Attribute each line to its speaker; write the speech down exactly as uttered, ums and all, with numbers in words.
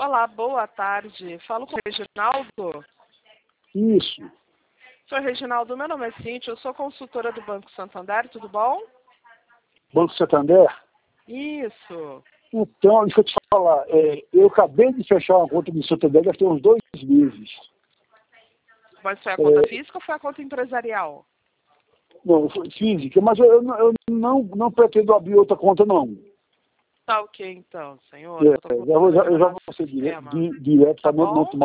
Speaker 1: Olá, boa tarde. Falo com o Reginaldo.
Speaker 2: Isso.
Speaker 1: Senhor Reginaldo, meu nome é Cíntia, eu sou consultora do Banco Santander, tudo bom?
Speaker 2: Banco Santander?
Speaker 1: Isso.
Speaker 2: Então, deixa eu te falar, é, eu acabei de fechar uma conta do Santander já tem uns dois meses.
Speaker 1: Mas foi a conta
Speaker 2: É,
Speaker 1: física ou foi a conta empresarial?
Speaker 2: não, foi física, mas eu, eu não- eu não, não pretendo abrir outra conta, não.
Speaker 1: Tá ok, então, senhor.
Speaker 2: É,
Speaker 1: Eu tô
Speaker 2: já vou, já, eu já
Speaker 1: colocando
Speaker 2: vou
Speaker 1: no
Speaker 2: ser dire,
Speaker 1: sistema.
Speaker 2: di, direto
Speaker 1: Tá
Speaker 2: para não, não
Speaker 1: bom?
Speaker 2: tomar